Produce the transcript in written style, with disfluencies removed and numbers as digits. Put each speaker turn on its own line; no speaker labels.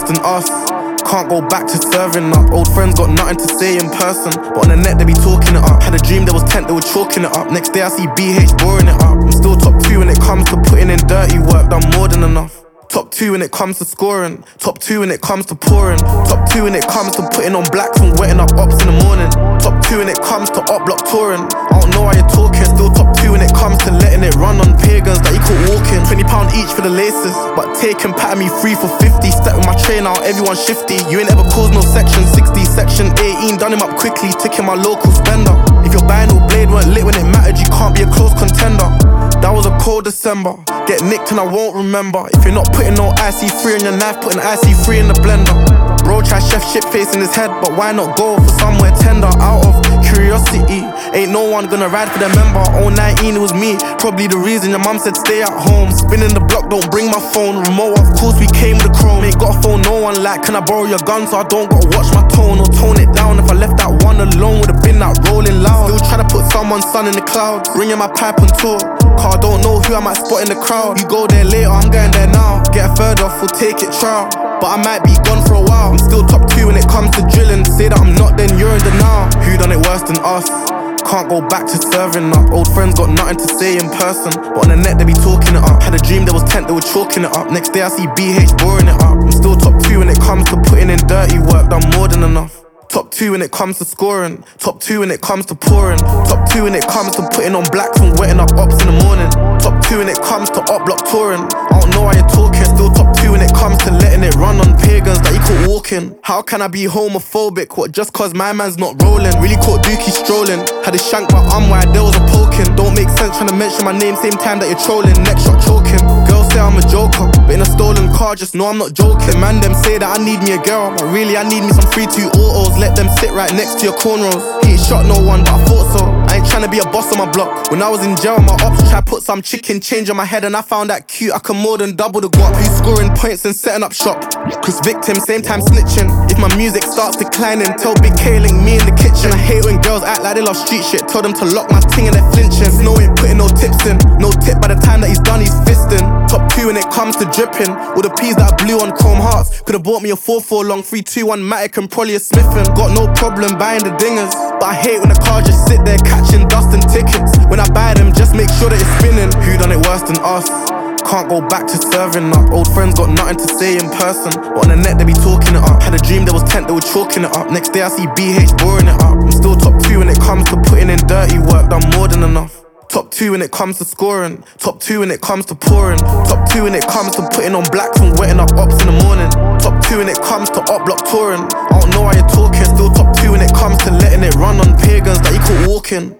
than us. Can't go back to serving up. Old friends got nothing to say in person, but on the net they be talking it up. Had a dream there was tent, they were chalking it up. Next day I see BH boring it up. I'm still top 2 when it comes to putting in dirty work, done more than enough. Top 2 when it comes to scoring. Top 2 when it comes to pouring. Top 2 when it comes to putting on blacks and wetting up ops in the morning. Top 2 when it comes to up block touring. I don't know how you're talking. Still top 2 when it comes to letting it run on pagans that you caught walking. £20 each for the laces, but taking patting me free for 50. Step with my train out, everyone shifty. You ain't ever caused no section 60. Section 18, done him up quickly, ticking my local spender. If your band or blade weren't lit when it mattered, you can't be a close contender. That was a cold December. Get nicked and I won't remember. If you're not putting no IC3 on your knife, putting IC3 in the blender. Bro try chef shit face in his head, but why not go for somewhere tender? Out of curiosity, ain't no one gonna ride for the member. 019, it was me, probably the reason your mum said stay at home. Spinning the block, don't bring my phone. Remote, of course we came with the chrome. Ain't got a phone, no one like, can I borrow your gun so I don't gotta watch my tone or tone it down? If I left that one alone, would've been that rolling loud. Still trying to put someone's son in the clouds, ringing my pipe and talk. Car don't know who I might spot in the crowd. You go there later, I'm going there now. Get a third off, we'll take it trial. But I might be gone for a while. I'm still top 2 when it comes to drilling. Say that I'm not, then you're in denial. Who done it worse than us? Can't go back to serving up. Old friends got nothing to say in person, but on the net they be talking it up. Had a dream there was tent, they were chalking it up. Next day I see BH boring it up. I'm still top 2 when it comes to putting in dirty work, done more than enough. Top 2 when it comes to scoring. Top 2 when it comes to pouring. Top 2 when it comes to putting on blacks and wetting up ops in the morning. Top 2 when it comes to up block touring. I don't know how you're talking. Still top 2 when it comes to letting it run on pagans that you caught walking. How can I be homophobic? What, just cause my man's not rolling? Really caught Dookie strolling. Had a shank but I'm wide, there was a poking. Don't make sense trying to mention my name same time that you're trolling. Next shot choking. Girls say I'm a joker, but in a stolen car just know I'm not joking. Man them say that I need me a girl, but really I need me some 3-2 autos. Let them sit right next to your cornrows. He ain't shot no one, but I thought so. I ain't tryna be a boss on my block. When I was in jail, my ops tried put some chicken change on my head, and I found that cute. I can more than double the guap. Who's scoring points and setting up shop? Cause victim, same time snitching. If my music starts declining, tell Big K link me in the kitchen. I hate when girls act like they love street shit. Tell them to lock my ting and they're flinching. Snow ain't putting no tips in. No tip by the time that he's done, he's fisting. Top 2 when it comes to dripping. All the P's that I blew on chrome hearts. Could've bought me a 4-4 long 3-2-1 Matic and probably a Smithin'. Got no problem buying the dingers, but I hate when the car just sit there catching dust and tickets. When I buy them, just make sure that it's spinning. Who done it worse than us? Can't go back to serving up. Old friends got nothing to say in person, but on the net they be talking it up. Had a dream there was tent, they were chalking it up. Next day I see BH boring it up. I'm still top 2 when it comes to putting in dirty work, done more than enough. Top 2 when it comes to scoring. Top 2 when it comes to pouring. Top 2 when it comes to putting on blacks and wetting up ops in the morning. Top 2 when it comes to up block touring. I don't know how you're talking. Still top 2 when it comes to letting it run on pagans that you caught walking.